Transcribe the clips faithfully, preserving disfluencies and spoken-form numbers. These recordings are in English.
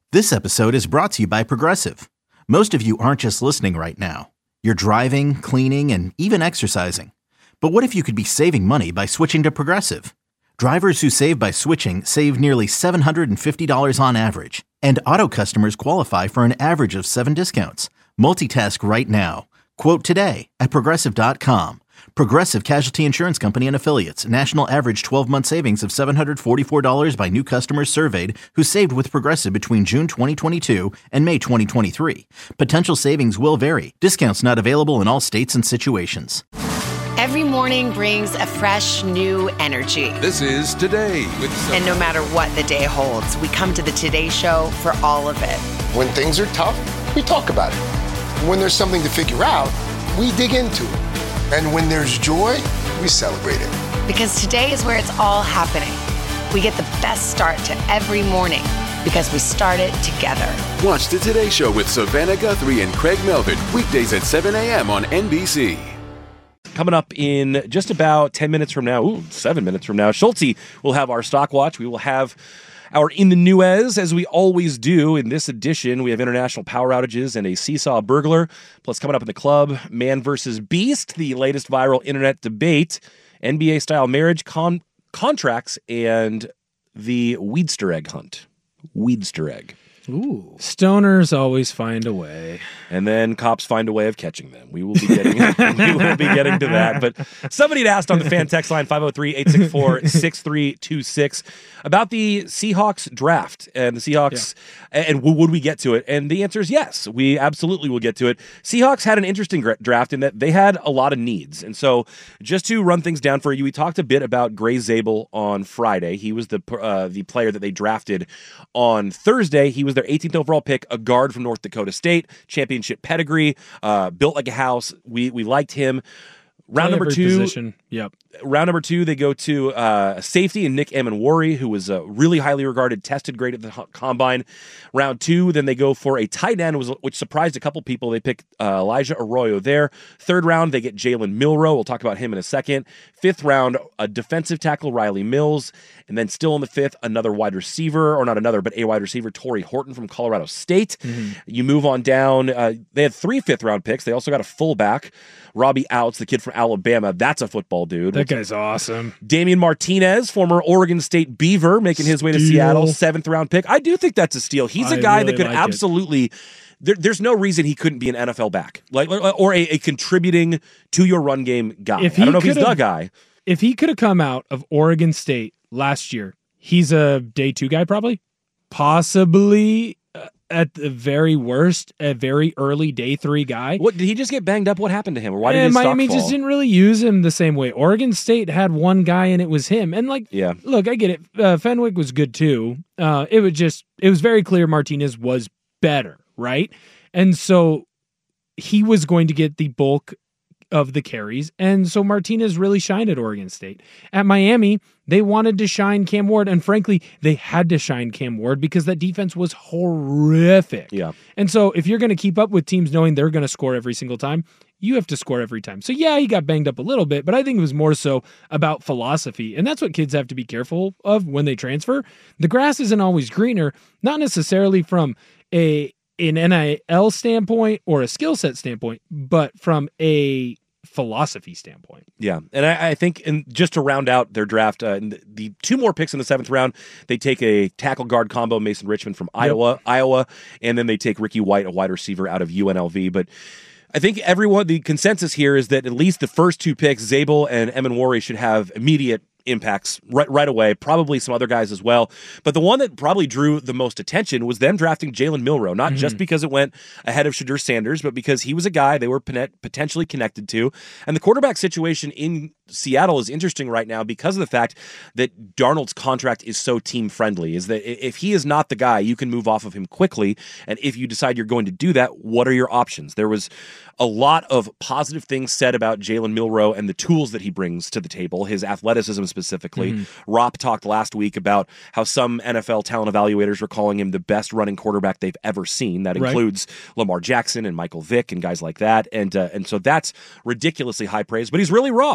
This episode is brought to you by Progressive. Most of you aren't just listening right now. You're driving, cleaning, and even exercising. But what if you could be saving money by switching to Progressive? Drivers who save by switching save nearly seven hundred fifty dollars on average. And auto customers qualify for an average of seven discounts. Multitask right now. Quote today at Progressive dot com. Progressive Casualty Insurance Company and Affiliates. National average twelve-month savings of seven hundred forty-four dollars by new customers surveyed who saved with Progressive between June twenty twenty-two and May twenty twenty-three. Potential savings will vary. Discounts not available in all states and situations. Every morning brings a fresh, new energy. This is Today with Sophie. And no matter what the day holds, we come to the Today Show for all of it. When things are tough, we talk about it. When there's something to figure out, we dig into it. And when there's joy, we celebrate it. Because today is where it's all happening. We get the best start to every morning because we start it together. Watch the Today Show with Savannah Guthrie and Craig Melvin, weekdays at seven a.m. on N B C. Coming up in just about ten minutes from now, ooh, seven minutes from now, Schulte will have our stock watch. We will have our In the News, as we always do. In this edition, we have international power outages and a seesaw burglar. Plus, coming up in the club, man versus beast, the latest viral internet debate, N B A-style marriage con- contracts, and the Weedster egg hunt. Weedster egg. Ooh. Stoners always find a way. And then cops find a way of catching them. We will be getting we will be getting to that. But somebody had asked on the fan text line five oh three, eight six four, six three two six about the Seahawks draft and the Seahawks yeah. and w- would we get to it? And the answer is yes. We absolutely will get to it. Seahawks had an interesting gra- draft in that they had a lot of needs. And so just to run things down for you, we talked a bit about Gray Zabel on Friday. He was the uh, the player that they drafted on Thursday. He was their eighteenth overall pick, a guard from North Dakota State, championship pedigree, uh, built like a house. We we liked him. Round number two, position. Yep. Round number two, they go to uh, safety and Nick Amenwari, who was uh, really highly regarded, tested great at the combine. Round two, then they go for a tight end, which surprised a couple people. They pick uh, Elijah Arroyo there. Third round, they get Jalen Milroe. We'll talk about him in a second. Fifth round, a defensive tackle, Riley Mills. And then still in the fifth, another wide receiver, or not another, but a wide receiver, Torrey Horton from Colorado State. Mm-hmm. You move on down. Uh, they had three fifth-round picks. They also got a fullback, Robbie Outs, the kid from Alabama. That's a football dude. That guy's awesome. Damian Martinez, former Oregon State Beaver, making his way to Steal. Seattle, seventh round pick. I do think that's a steal. He's a I guy really that could like absolutely. There, there's no reason he couldn't be an N F L back, like or a, a contributing to your run game guy. If I don't know if he's could've- the guy. If he could have come out of Oregon State last year, he's a day two guy, probably, possibly. At the very worst, a very early day three guy. What did he just get banged up? What happened to him? Or why did and his stock Miami fall? just didn't really use him the same way. Oregon State had one guy and it was him. And like, yeah. look, I get it. Uh, Fenwick was good too. Uh, it was just, it was very clear Martinez was better, right? And so he was going to get the bulk of the carries. And so Martinez really shined at Oregon State. At Miami, they wanted to shine Cam Ward, and frankly, they had to shine Cam Ward because that defense was horrific. Yeah. And so if you're going to keep up with teams knowing they're going to score every single time, you have to score every time. So yeah, he got banged up a little bit, but I think it was more so about philosophy. And that's what kids have to be careful of when they transfer. The grass isn't always greener, not necessarily from a an N I L standpoint or a skill set standpoint, but from a philosophy standpoint. Yeah, and I, I think, and just to round out their draft, uh, the, the two more picks in the seventh round, they take a tackle guard combo, Mason Richmond from Iowa, yep. Iowa, and then they take Ricky White, a wide receiver out of U N L V. But I think everyone, the consensus here is that at least the first two picks, Zabel and Amenwari, should have immediate impacts right right away, probably some other guys as well. But the one that probably drew the most attention was them drafting Jalen Milroe, not mm-hmm. just because it went ahead of Shadur Sanders, but because he was a guy they were potentially connected to. And the quarterback situation in Seattle is interesting right now because of the fact that Darnold's contract is so team-friendly, is that if he is not the guy, you can move off of him quickly. And if you decide you're going to do that, what are your options? There was a lot of positive things said about Jalen Milroe and the tools that he brings to the table, his athleticism specifically. Mm-hmm. Ropp talked last week about how some N F L talent evaluators were calling him the best running quarterback they've ever seen. That includes right. Lamar Jackson and Michael Vick and guys like that. And uh, and so that's ridiculously high praise, but he's really raw. And we saw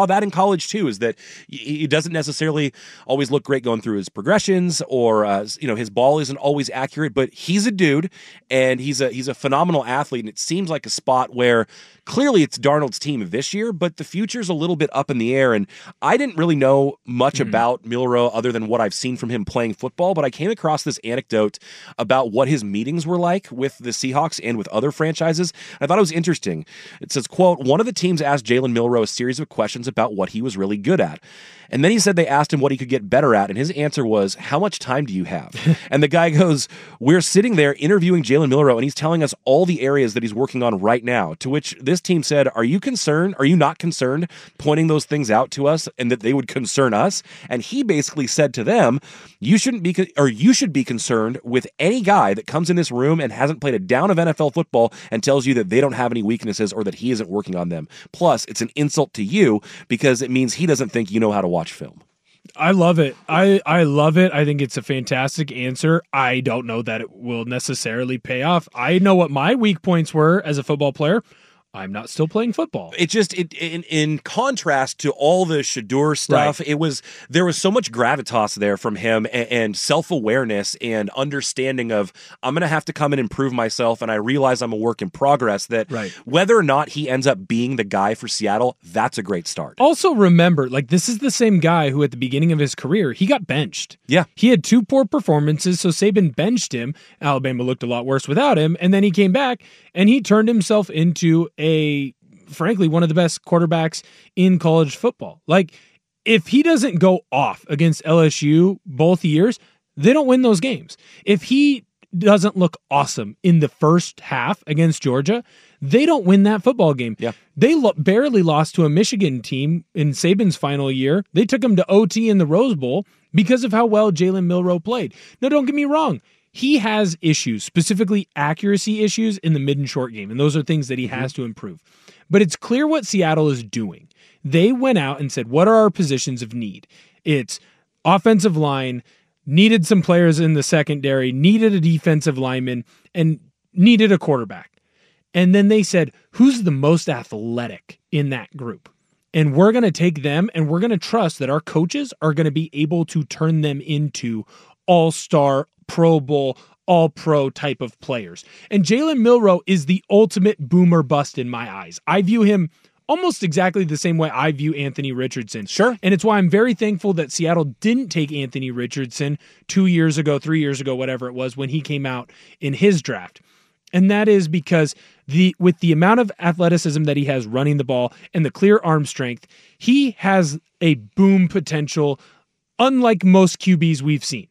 saw that in college too, is that he doesn't necessarily always look great going through his progressions, or uh, you know, his ball isn't always accurate, but he's a dude and he's a he's a phenomenal athlete, and it seems like a spot where clearly it's Darnold's team this year, but the future's a little bit up in the air. And I didn't really know much mm-hmm. about Milroe other than what I've seen from him playing football, but I came across this anecdote about what his meetings were like with the Seahawks and with other franchises. I thought it was interesting. It says, quote, one of the teams asked Jalen Milroe a series of questions about what he was really good at. And then he said they asked him what he could get better at, and his answer was, how much time do you have? And the guy goes, we're sitting there interviewing Jalen Milroe, and he's telling us all the areas that he's working on right now, to which this team said, are you concerned? Are you not concerned pointing those things out to us and that they would concern us? And he basically said to them, you shouldn't be, or you should be concerned with any guy that comes in this room and hasn't played a down of N F L football and tells you that they don't have any weaknesses or that he isn't working on them. Plus, it's an insult to you because it means he doesn't think you know how to watch film. I love it. I, I love it. I think it's a fantastic answer. I don't know that it will necessarily pay off. I know what my weak points were as a football player. I'm not still playing football. It just it, in in contrast to all the Shedeur stuff, right. it was there was so much gravitas there from him, and, and self-awareness and understanding of I'm going to have to come and improve myself, and I realize I'm a work in progress. That right. whether or not he ends up being the guy for Seattle, that's a great start. Also remember, like this is the same guy who at the beginning of his career, he got benched. Yeah. He had two poor performances, so Saban benched him. Alabama looked a lot worse without him, and then he came back and he turned himself into a, frankly, one of the best quarterbacks in college football. Like, if he doesn't go off against L S U both years, they don't win those games. If he doesn't look awesome in the first half against Georgia, they don't win that football game. Yeah. They lo- barely lost to a Michigan team in Saban's final year. They took him to O T in the Rose Bowl because of how well Jalen Milroe played. Now, don't get me wrong. He has issues, specifically accuracy issues in the mid and short game, and those are things that he has to improve. But it's clear what Seattle is doing. They went out and said, what are our positions of need? It's offensive line, needed some players in the secondary, needed a defensive lineman, and needed a quarterback. And then they said, who's the most athletic in that group? And we're going to take them, and we're going to trust that our coaches are going to be able to turn them into all-star, Pro Bowl, all-pro type of players. And Jalen Milroe is the ultimate boomer bust in my eyes. I view him almost exactly the same way I view Anthony Richardson. Sure. And it's why I'm very thankful that Seattle didn't take Anthony Richardson two years ago, three years ago, whatever it was, when he came out in his draft. And that is because the with the amount of athleticism that he has running the ball and the clear arm strength, he has a boom potential unlike most Q Bs we've seen.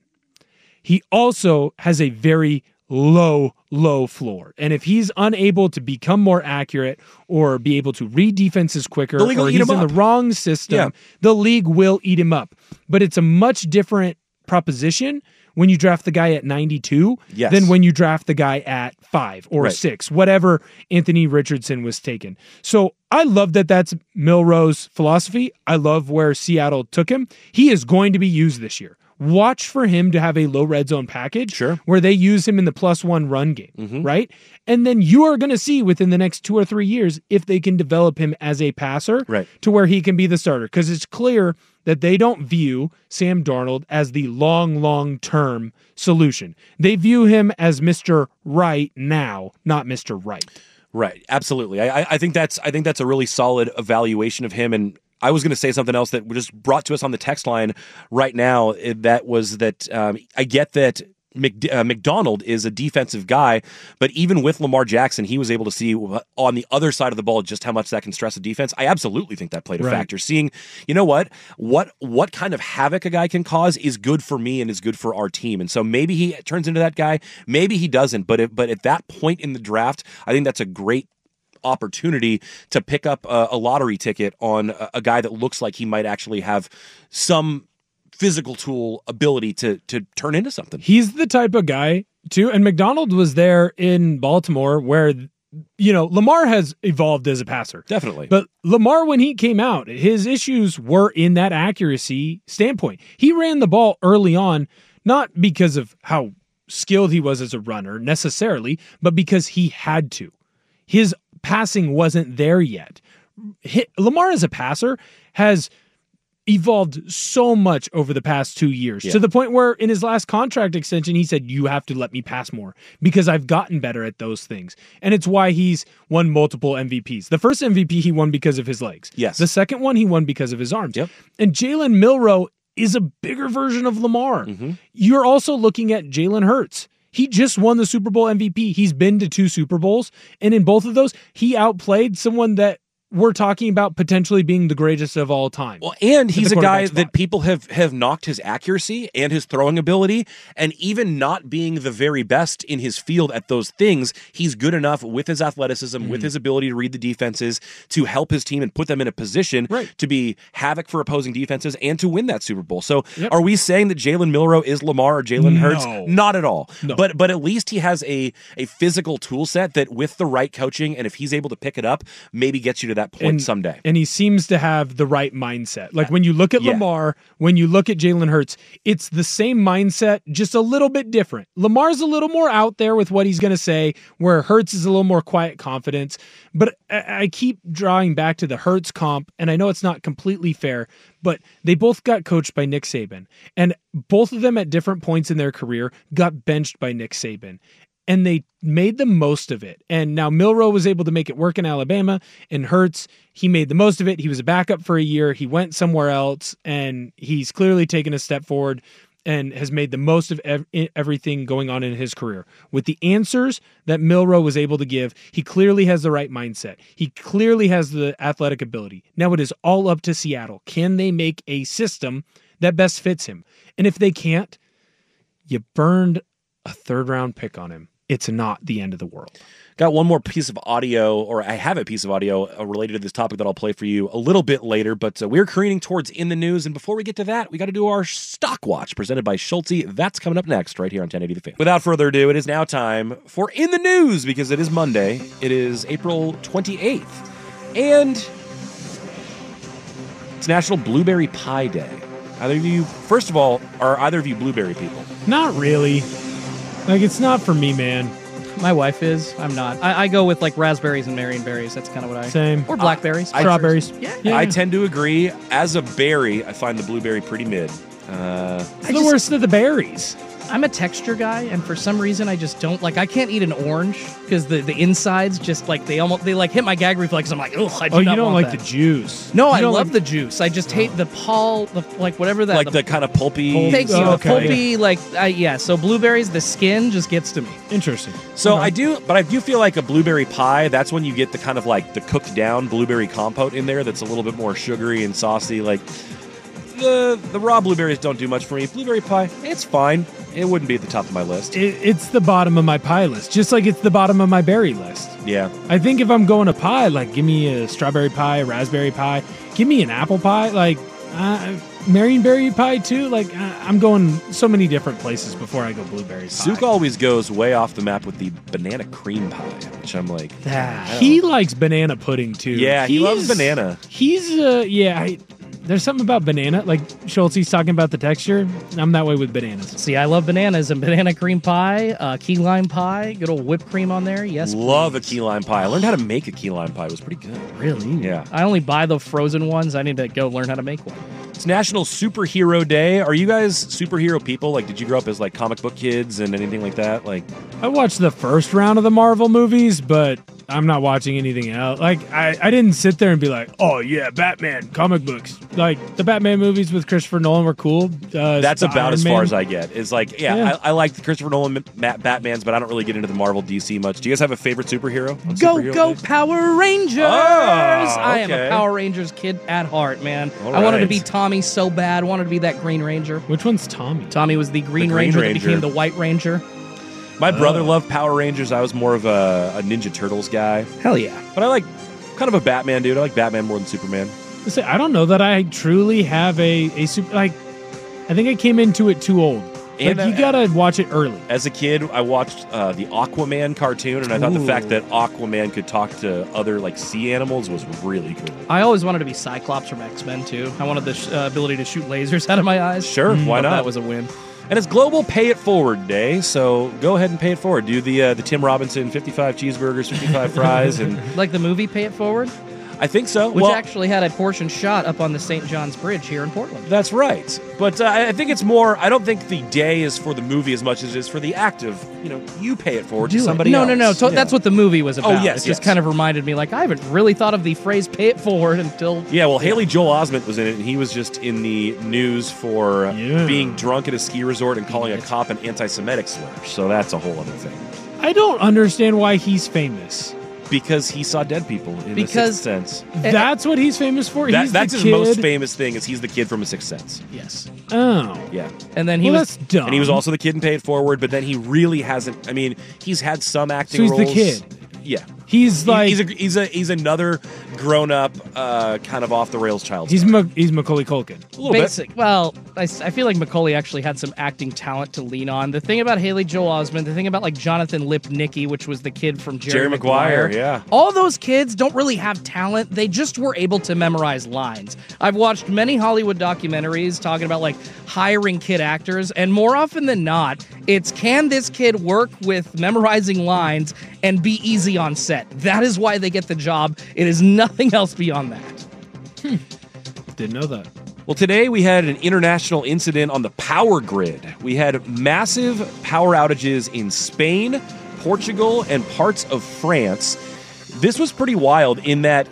He also has a very low, low floor. And if he's unable to become more accurate or be able to read defenses quicker, or he's in the wrong system, yeah. the league will eat him up. But it's a much different proposition when you draft the guy at ninety-two yes. than when you draft the guy at five or right. six, whatever Anthony Richardson was taken. So I love that that's Milroe's philosophy. I love where Seattle took him. He is going to be used this year. Watch for him to have a low red zone package sure. where they use him in the plus one run game, mm-hmm. right? And then you are going to see within the next two or three years if they can develop him as a passer right. to where he can be the starter. Because it's clear that they don't view Sam Darnold as the long, long-term solution. They view him as Mister Right now, not Mister Right. Right. Absolutely. I, I think that's I think that's a really solid evaluation of him. And I was going to say something else that just brought to us on the text line right now. That was that um, I get that Mc, uh, McDonald is a defensive guy, but even with Lamar Jackson, he was able to see on the other side of the ball just how much that can stress a defense. I absolutely think that played a right. factor. Seeing, you know what, what what kind of havoc a guy can cause is good for me and is good for our team. And so maybe he turns into that guy, maybe he doesn't. But if, but at that point in the draft, I think that's a great opportunity to pick up a, a lottery ticket on a, a guy that looks like he might actually have some physical tool ability to to turn into something. He's the type of guy too, and McDonald was there in Baltimore where, you know, Lamar has evolved as a passer. Definitely. But Lamar, when he came out, his issues were in that accuracy standpoint. He ran the ball early on, not because of how skilled he was as a runner necessarily, but because he had to. His passing wasn't there yet. hit, Lamar as a passer has evolved so much over the past two years Yeah. to the point where in his last contract extension, he said, you have to let me pass more because I've gotten better at those things. And it's why he's won multiple M V Ps. The first M V P he won because of his legs. Yes. The second one he won because of his arms. Yep. And Jalen Milroe is a bigger version of Lamar. Mm-hmm. You're also looking at Jalen Hurts. He just won the Super Bowl M V P. He's been to two Super Bowls. And in both of those, he outplayed someone that we're talking about potentially being the greatest of all time. Well, and he's a guy quarterback spot. that people have, have knocked his accuracy and his throwing ability, and even not being the very best in his field at those things, he's good enough with his athleticism, Mm-hmm. with his ability to read the defenses, to help his team and put them in a position Right. to be havoc for opposing defenses and to win that Super Bowl. So Yep. are we saying that Jalen Milroe is Lamar or Jalen Hurts? No. Not at all. No. But but at least he has a, a physical tool set that with the right coaching, and if he's able to pick it up, maybe gets you to that point And- someday. And he seems to have the right mindset. Like when you look at Yeah. Lamar, when you look at Jalen Hurts, it's the same mindset, just a little bit different. Lamar's a little more out there with what he's going to say, where Hurts is a little more quiet confidence. But I, I keep drawing back to the Hurts comp, and I know it's not completely fair, but they both got coached by Nick Saban. And both of them at different points in their career got benched by Nick Saban. And they made the most of it. And now Milroe was able to make it work in Alabama, and Hurts, he made the most of it. He was a backup for a year. He went somewhere else, and he's clearly taken a step forward and has made the most of ev- everything going on in his career. With the answers that Milroe was able to give, he clearly has the right mindset. He clearly has the athletic ability. Now it is all up to Seattle. Can they make a system that best fits him? And if they can't, you burned a third round pick on him. It's not the end of the world. Got one more piece of audio, or I have a piece of audio uh, related to this topic that I'll play for you a little bit later, but uh, we're careening towards In the News, and before we get to that, we got to do our Stock Watch, presented by Schulte. That's coming up next, right here on ten eighty The Fan. Without further ado, it is now time for In the News, because it is Monday. It is April twenty-eighth, and it's National Blueberry Pie Day. Either of you, first of all, are either of you blueberry people? Not really. Like, it's not for me, man. My wife is. I'm not. I, I go with like raspberries and marionberries. That's kind of what I. Same. Or blackberries. I- Strawberries. Yeah. Yeah. I tend to agree. As a berry, I find the blueberry pretty mid. Uh, It's I the just- worst of the berries. I'm a texture guy, and for some reason, I just don't like. I can't eat an orange because the, the insides just like they almost they like hit my gag reflex. I'm like, ugh, I do Oh, you not don't want like that. the juice. No, You I don't love like- the juice. I just hate the pul, the like whatever that. like the kind of pulpy. Thank you. Oh, The okay. pulpy, like uh, yeah. So blueberries, the skin just gets to me. Interesting. So Okay. I do, but I do feel like a blueberry pie, that's when you get the kind of like the cooked down blueberry compote in there that's a little bit more sugary and saucy. Like the the raw blueberries don't do much for me. Blueberry pie, it's fine. It wouldn't be at the top of my list. It, it's the bottom of my pie list, just like it's the bottom of my berry list. Yeah. I think if I'm going to pie, like give me a strawberry pie, a raspberry pie, give me an apple pie, like uh, marionberry pie too. Like uh, I'm going so many different places before I go blueberry pie. Suk always goes way off the map with the banana cream pie, which I'm like, Ah, He likes banana pudding too. yeah, he loves He's- banana. He's uh yeah. I, there's something about banana, like Schulte's talking about the texture. I'm that way with bananas. See, I love bananas and banana cream pie, uh, key lime pie, good old whipped cream on there. Yes, Love a please. key lime pie. I learned how to make a key lime pie. It was pretty good. Really? Yeah. I only buy the frozen ones. I need to go learn how to make one. It's National Superhero Day. Are you guys superhero people? Like, did you grow up as like comic book kids and anything like that? Like, I watched the first round of the Marvel movies, but I'm not watching anything else. Like, I, I didn't sit there and be like, oh, yeah, Batman, comic books. Like, the Batman movies with Christopher Nolan were cool. Uh, that's the about Iron as Man- far as I get. Is like, yeah, Yeah. I, I like the Christopher Nolan Matt Batmans, but I don't really get into the Marvel D C much. Do you guys have a favorite superhero? on Go, Superhero go, Day? Power Rangers! Oh, I am okay. a Power Rangers kid at heart, man. All I wanted to right. be Tommy so bad. I wanted to be that Green Ranger. Which one's Tommy? Tommy was the Green, Green Ranger, Ranger. that became the White Ranger. My brother loved Power Rangers. I was more of a, a Ninja Turtles guy, Hell yeah. but I like kind of a Batman dude. I like Batman more than Superman. Say, I don't know that I truly have a, a super, like, I think I came into it too old. And, like, you uh, gotta watch it early. As a kid, I watched uh, the Aquaman cartoon, and I thought the Ooh. fact that Aquaman could talk to other like sea animals was really cool. I always wanted to be Cyclops from X-Men, too. I wanted the sh- uh, ability to shoot lasers out of my eyes. Sure, why Thought not? That was a win. And it's Global Pay It Forward Day, so go ahead and pay it forward. Do the uh, the Tim Robinson fifty-five cheeseburgers, fifty-five fries, and Like the movie Pay It Forward? I think so. Which well, actually had a portion shot up on the Saint John's Bridge here in Portland. That's right. But uh, I think it's more, I don't think the day is for the movie as much as it is for the act of, you know, you pay it forward Do to it. somebody no, else. No, no, no. So Yeah. that's what the movie was about. Oh, yes, It just yes. kind of reminded me, like, I haven't really thought of the phrase pay it forward until... Yeah, well, Haley Joel Osment was in it, and he was just in the news for Yeah. being drunk at a ski resort and calling a cop an anti-Semitic slur. So that's a whole other thing. I don't understand why he's famous. Because he saw dead people in Because- The Sixth Sense. That's what he's famous for. That, he's that's the his kid. most famous thing is he's the kid from A Sixth Sense. Yes. Oh, Yeah. And then he well, was... that's dumb. And he was also the kid in Pay It Forward, but then he really hasn't. I mean, he's had some acting So he's the roles. kid. Yeah. He's He- like he's a, he's a he's another grown up, uh, kind of off the rails child. he's star. Ma- he's Macaulay Culkin. a little Basic. Well, I, s- I feel like Macaulay actually had some acting talent to lean on. The thing about Haley Joel Osment, the thing about like Jonathan Lipnicki, which was the kid from Jerry, Jerry Maguire, yeah. All those kids don't really have talent. They just were able to memorize lines. I've watched many Hollywood documentaries talking about like hiring kid actors, and more often than not, it's can this kid work with memorizing lines and be easy on set? That is why they get the job. It is nothing else beyond that. Didn't know that. Well, today we had an international incident on the power grid. We had massive power outages in Spain, Portugal, and parts of France. This was pretty wild in that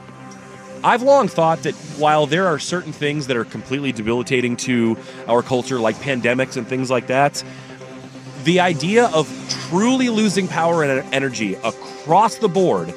I've long thought that while there are certain things that are completely debilitating to our culture, like pandemics and things like that, the idea of truly losing power and energy across the board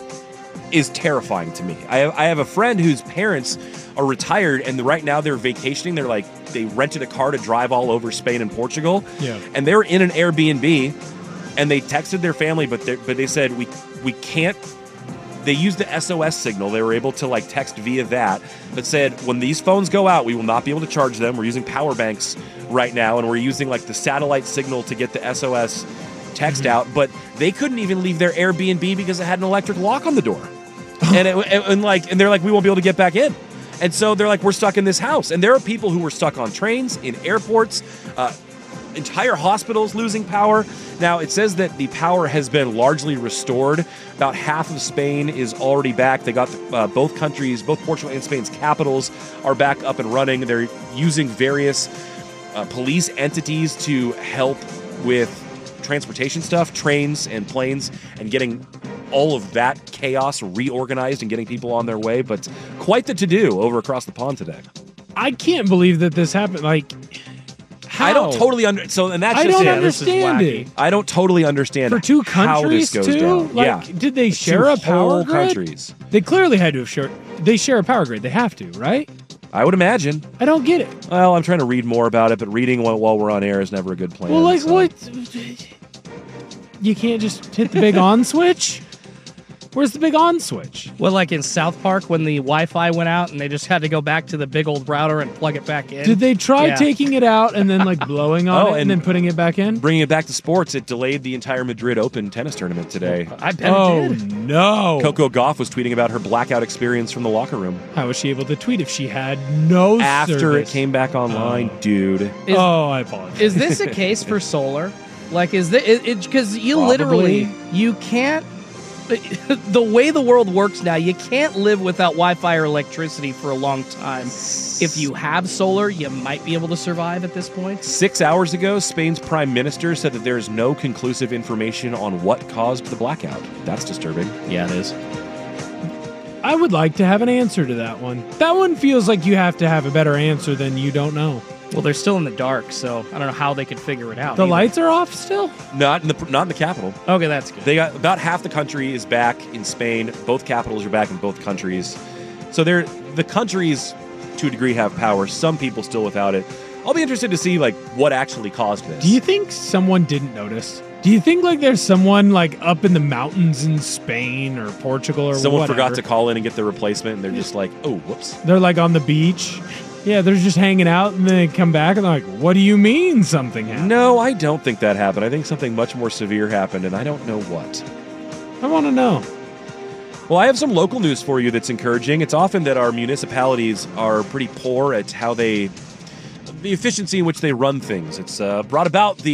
is terrifying to me. I have, I have a friend whose parents are retired, and right now they're vacationing. They're like, they rented a car to drive all over Spain and Portugal. Yeah. And they're in an Airbnb, and they texted their family, but they, but they said, we we can't. They used the S O S signal. They were able to like text via that, but said, when these phones go out, we will not be able to charge them. We're using power banks right now, and we're using like the satellite signal to get the S O S text out. But they couldn't even leave their Airbnb because it had an electric lock on the door. and, it, and and like, and they're like, we won't be able to get back in. And so they're like, we're stuck in this house. And there are people who were stuck on trains, in airports, uh, entire hospitals losing power. Now, it says that the power has been largely restored. About half of Spain is already back. They got uh, both countries, both Portugal and Spain's capitals are back up and running. They're using various uh, police entities to help with transportation stuff, trains and planes, and getting all of that chaos reorganized and getting people on their way. But quite the to-do over across the pond today. I can't believe that this happened. Like, how? I don't totally under so, and that's I just don't it. This is understand wacky. it. I don't totally understand For two how countries this goes too. down. Like, yeah, did they share Two a power whole grid? countries. They clearly had to have shared. They share a power grid. They have to, right? I would imagine. I don't get it. Well, I'm trying to read more about it, but reading while, while we're on air is never a good plan. Well, like so. what? You can't just hit the big on switch. Where's the big on switch? Well, like in South Park when the Wi-Fi went out and they just had to go back to the big old router and plug it back in. Did they try Yeah. taking it out and then like blowing on Oh, it and, and- then putting it back in? Bringing it back to sports, it delayed the entire Madrid Open tennis tournament today. I bet Oh it did. no! Coco Gauff was tweeting about her blackout experience from the locker room How was she able to tweet if she had no after service? it came back online, dude. Is- Oh, I apologize. Is this a case for solar? Like, is this it? Because you Probably. literally you can't. The way the world works now, you can't live without Wi-Fi or electricity for a long time. If you have solar, you might be able to survive at this point. Six hours ago, Spain's prime minister said that there is no conclusive information on what caused the blackout. That's disturbing. Yeah, it is. I would like to have an answer to that one. That one feels like you have to have a better answer than you don't know. Well, they're still in the dark, so I don't know how they could figure it out. The either. lights are off still? Not in the not in the capital. Okay, that's good. They got about half the country is back in Spain. Both capitals are back in both countries. So they're the countries to a degree have power. Some people still without it. I'll be interested to see like what actually caused this. Do you think someone didn't notice? Do you think like there's someone like up in the mountains in Spain or Portugal or Someone whatever? forgot to call in and get the replacement, and they're just like, oh, whoops. They're like on the beach. Yeah, they're just hanging out and they come back and they're like, what do you mean something happened? No, I don't think that happened. I think something much more severe happened, and I don't know what. I want to know. Well, I have some local news for you that's encouraging. It's often that our municipalities are pretty poor at how they, the efficiency in which they run things. It's uh, brought about the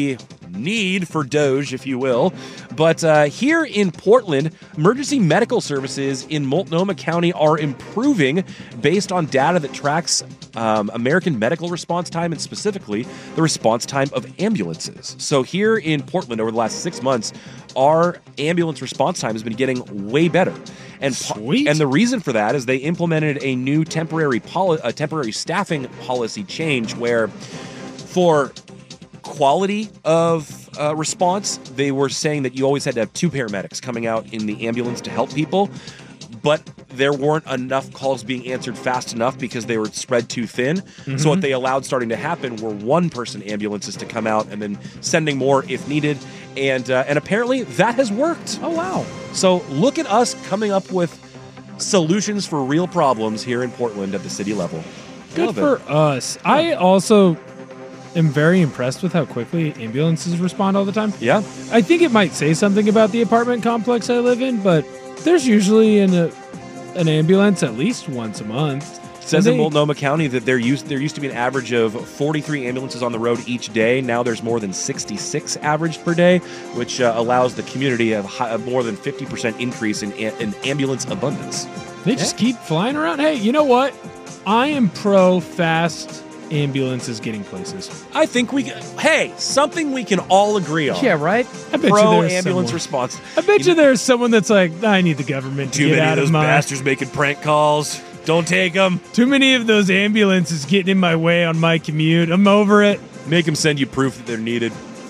need for Doge, if you will. But uh, here in Portland, emergency medical services in Multnomah County are improving based on data that tracks um, American medical response time and specifically the response time of ambulances. So here in Portland over the last six months, our ambulance response time has been getting way better. And, Sweet. and the reason for that is they implemented a new temporary poli- a temporary staffing policy change where for quality of uh, response, they were saying that you always had to have two paramedics coming out in the ambulance to help people, but there weren't enough calls being answered fast enough because they were spread too thin. Mm-hmm. So what they allowed starting to happen were one-person ambulances to come out and then sending more if needed. And uh, and apparently that has worked. Oh, wow. So look at us coming up with solutions for real problems here in Portland at the city level. Good Love for it. us. I also am very impressed with how quickly ambulances respond all the time. Yeah. I think it might say something about the apartment complex I live in, but there's usually an, a, an ambulance at least once a month. It says And in they- Multnomah County that there used there used to be an average of forty-three ambulances on the road each day. Now there's more than sixty-six averaged per day, which uh, allows the community a, high, a more than fifty percent increase in, in ambulance abundance. They just keep flying around. Hey, you know what? I am pro fast ambulances getting places. I think we hey something we can all agree on. Yeah, right? I bet Pro you there's ambulance someone, response. I bet you there's someone that's like, I need the government to Too get many out of those my bastards making prank calls. Don't take them. Too many of those ambulances getting in my way on my commute. I'm over it. Make them send you proof that they're needed.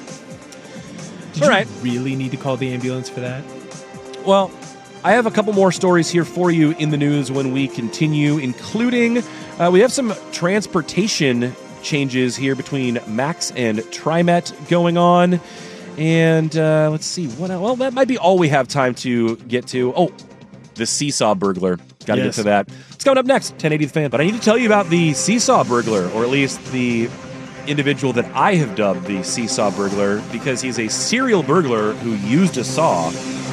Did All you right. really need to call the ambulance for that? Well, I have a couple more stories here for you in the news when we continue, including uh, we have some transportation changes here between Max and TriMet going on. And uh, let's see. what. Well, that might be all we have time to get to. Oh, the Seesaw burglar. Got to Yes. get to that. It's coming up next, ten eighty The Fan. But I need to tell you about the Seesaw burglar, or at least the individual that I have dubbed the Seesaw burglar, because he's a serial burglar who used a saw.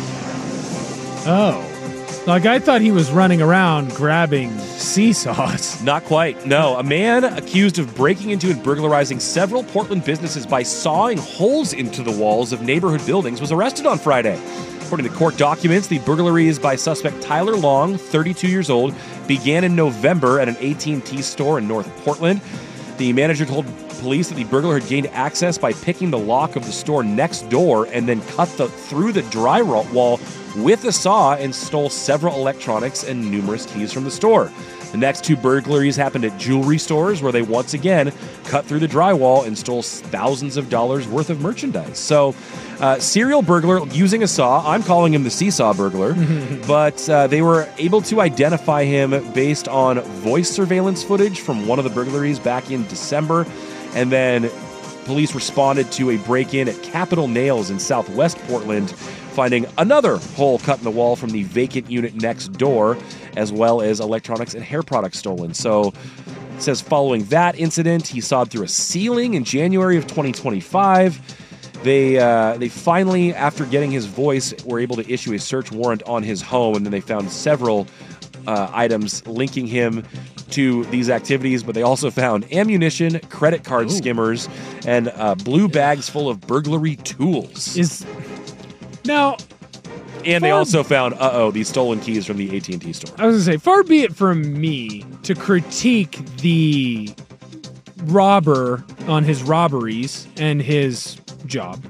Oh. Like, I thought he was running around grabbing seesaws. Not quite. No. A man accused of breaking into and burglarizing several Portland businesses by sawing holes into the walls of neighborhood buildings was arrested on Friday. According to court documents, the burglaries by suspect Tyler Long, thirty-two years old, began in November at an A T and T store in North Portland. The manager told police that the burglar had gained access by picking the lock of the store next door and then cut the, through the drywall with a saw and stole several electronics and numerous keys from the store. The next two burglaries happened at jewelry stores where they once again cut through the drywall and stole thousands of dollars worth of merchandise. So, uh, serial burglar using a saw. I'm calling him the Seesaw burglar. But uh, they were able to identify him based on voice surveillance footage from one of the burglaries back in December. And then police responded to a break-in at Capitol Nails in southwest Portland, finding another hole cut in the wall from the vacant unit next door, as well as electronics and hair products stolen. So it says following that incident, he sawed through a ceiling in January of twenty twenty-five. They uh, they finally, after getting his voice, were able to issue a search warrant on his home, and then they found several uh, items linking him to these activities, but they also found ammunition, credit card Ooh. skimmers, and uh, blue bags full of burglary tools. Is Now, And they Far- also found, uh-oh, these stolen keys from the A T and T store. I was going to say, far be it from me to critique the robber on his robberies and his job.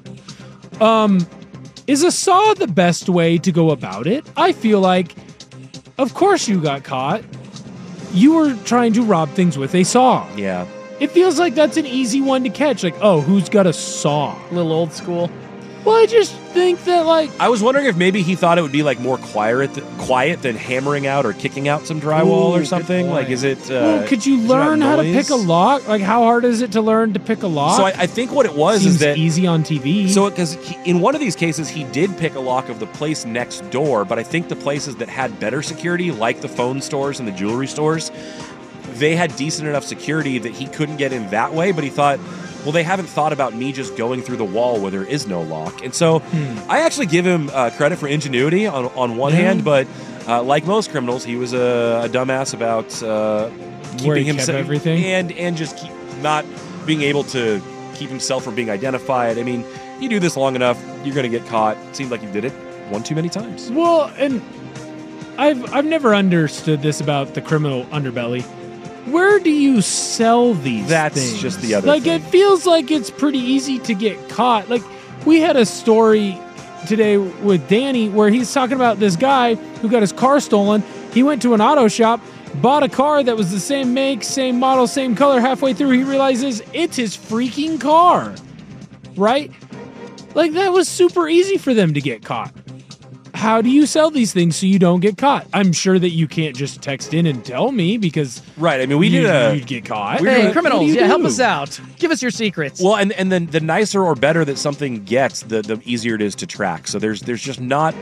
Um, is a saw the best way to go about it? I feel like, of course you got caught. You were trying to rob things with a saw. Yeah. It feels like that's an easy one to catch. Like, oh, who's got a saw? A little old school. Well, I just think that, like, I was wondering if maybe he thought it would be like more quiet, th- quiet than hammering out or kicking out some drywall Ooh, or good something. point. Like, is it? Uh, well, could you is there not learn how to noise? pick a lock? Like, how hard is it to learn to pick a lock? So I, I think what it was Seems is that easy on T V. So, because in one of these cases, he did pick a lock of the place next door, but I think the places that had better security, like the phone stores and the jewelry stores, they had decent enough security that he couldn't get in that way. But he thought, well, they haven't thought about me just going through the wall where there is no lock. And so I actually give him uh, credit for ingenuity on, on one Yeah. hand, but uh, like most criminals, he was a, a dumbass about uh, keeping Where he kept himself everything? and and just keep not being able to keep himself from being identified. I mean, you do this long enough, you're going to get caught. Seems like you did it one too many times. Well, and I've I've never understood this about the criminal underbelly. Where do you sell these That's things? just the other Like, thing. it feels like it's pretty easy to get caught. Like, we had a story today with Danny where he's talking about this guy who got his car stolen. He went to an auto shop, bought a car that was the same make, same model, same color. Halfway through, he realizes it's his freaking car, right? Like, that was super easy for them to get caught. How do you sell these things so you don't get caught? I'm sure that you can't just text in and tell me because Right. I mean, we you, did a. you'd get caught. we Hey, What do criminals, you yeah, help do? us out. Give us your secrets. Well, and and then the nicer or better that something gets, the the easier it is to track. So there's there's just not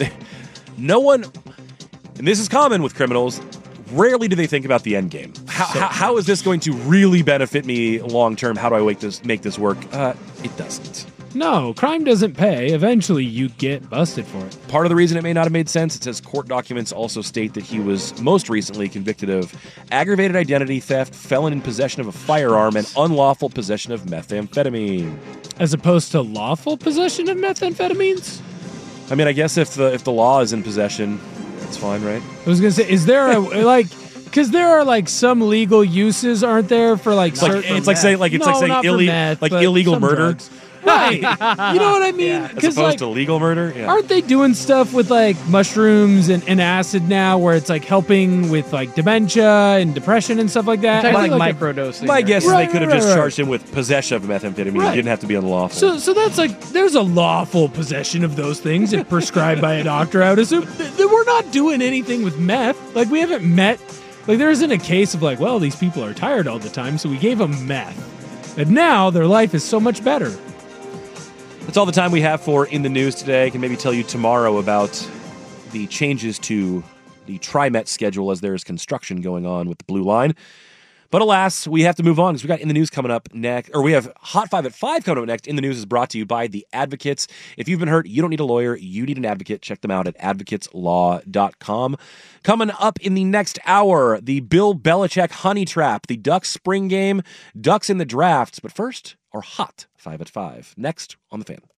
no one, and this is common with criminals. Rarely do they think about the end game. How, how, how is this going to really benefit me long term? How do I make this make this work? Uh, it doesn't. No, crime doesn't pay. Eventually, you get busted for it. Part of the reason it may not have made sense, it says court documents also state that he was most recently convicted of aggravated identity theft, felon in possession of a firearm, and unlawful possession of methamphetamine. As opposed to lawful possession of methamphetamines? I mean, I guess if the if the law is in possession, it's fine, right? I was going to say, is there a, like, because there are, like, some legal uses, aren't there, for, like, It's like certain... it's like saying like it's No, like saying not for ille- meth, like but illegal some murder drugs. Right. You know what I mean? as Because, opposed like, to legal murder. Yeah. aren't they doing stuff with, like, mushrooms and, and acid now where it's, like, helping with, like, dementia and depression and stuff like that? Kind I of feel like, a- microdosing. My or- guess is Right, they could have right, just right. charged him with possession of methamphetamine. Right. It didn't have to be unlawful. So, so that's like, there's a lawful possession of those things if prescribed by a doctor. I would assume Th- th- we're not doing anything with meth. Like, we haven't met, like, there isn't a case of like, well, these people are tired all the time, so we gave them meth. And now their life is so much better. That's all the time we have for In the News today. I can maybe tell you tomorrow about the changes to the TriMet schedule as there is construction going on with the Blue Line. But alas, we have to move on because we got In the News coming up next, or we have Hot Five at five coming up next. In the News is brought to you by The Advocates. If you've been hurt, you don't need a lawyer, you need an advocate. Check them out at advocates law dot com. Coming up in the next hour, the Bill Belichick honey trap, the Ducks spring game, Ducks in the drafts. But first, our Hot Five at five. Next on The Fan.